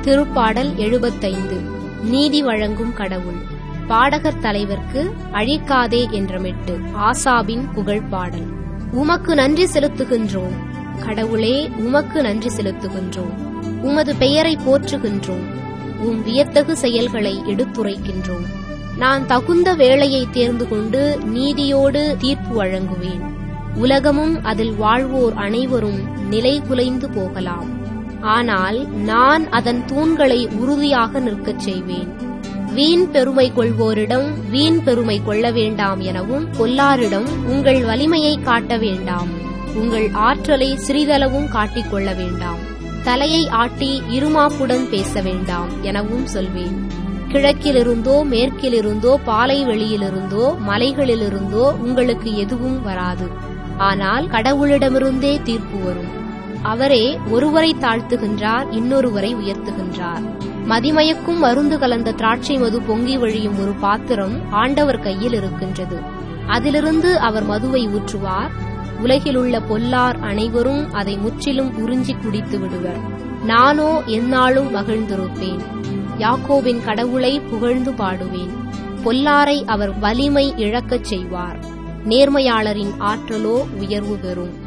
திருப்பாடல் 75. நீதி வழங்கும் கடவுள். பாடகர் தலைவர்க்கு அழிக்காதே என்ற மெட்டு. ஆசாபின் புகழ்பாடல். உமக்கு நன்றி செலுத்துகின்றோம் கடவுளே, உமக்கு நன்றி செலுத்துகின்றோம். உமது பெயரை போற்றுகின்றோம். உம் வியத்தகு செயல்களை எடுத்துரைக்கின்றோம். நான் தகுந்த வேளையை தேர்ந்து கொண்டு நீதியோடு தீர்ப்பு வழங்குவேன். உலகமும் அதில் வாழ்வோர் அனைவரும் நிலை குலைந்து போகலாம். ஆனால் நான் அதன் தூண்களை உறுதியாக நிற்கச் செய்வேன். வீண் பெருமை கொள்வோரிடம் வீண் பெருமை கொள்ள வேண்டாம் எனவும், பொல்லாரிடம் உங்கள் வலிமையை காட்ட வேண்டாம், உங்கள் ஆற்றலை சிறிதளவும் காட்டிக்கொள்ள வேண்டாம், தலையை ஆட்டி இருமாப்புடன் பேச வேண்டாம் எனவும் சொல்வேன். கிழக்கிலிருந்தோ மேற்கிலிருந்தோ பாலை வெளியிலிருந்தோ மலைகளிலிருந்தோ உங்களுக்கு எதுவும் வராது. ஆனால் கடவுளிடமிருந்தே தீர்ப்பு வரும். அவரே ஒருவரை தாழ்த்துகின்றார், இன்னொருவரை உயர்த்துகின்றார். மதிமயக்கும் மருந்து கலந்த திராட்சை மது பொங்கி வழியும் ஒரு பாத்திரம் ஆண்டவர் கையில் இருக்கின்றது. அதிலிருந்து அவர் மதுவை ஊற்றுவார். உலகிலுள்ள பொல்லார் அனைவரும் அதை முற்றிலும் உறிஞ்சி குடித்து விடுவர். நானோ எந்நாளும் மகிழ்ந்திருப்பேன். யாக்கோபின் கடவுளை புகழ்ந்து பாடுவேன். பொல்லாரை அவர் வலிமை இழக்கச் செய்வார். நேர்மையாளரின் ஆற்றலோ உயர்வு பெறும்.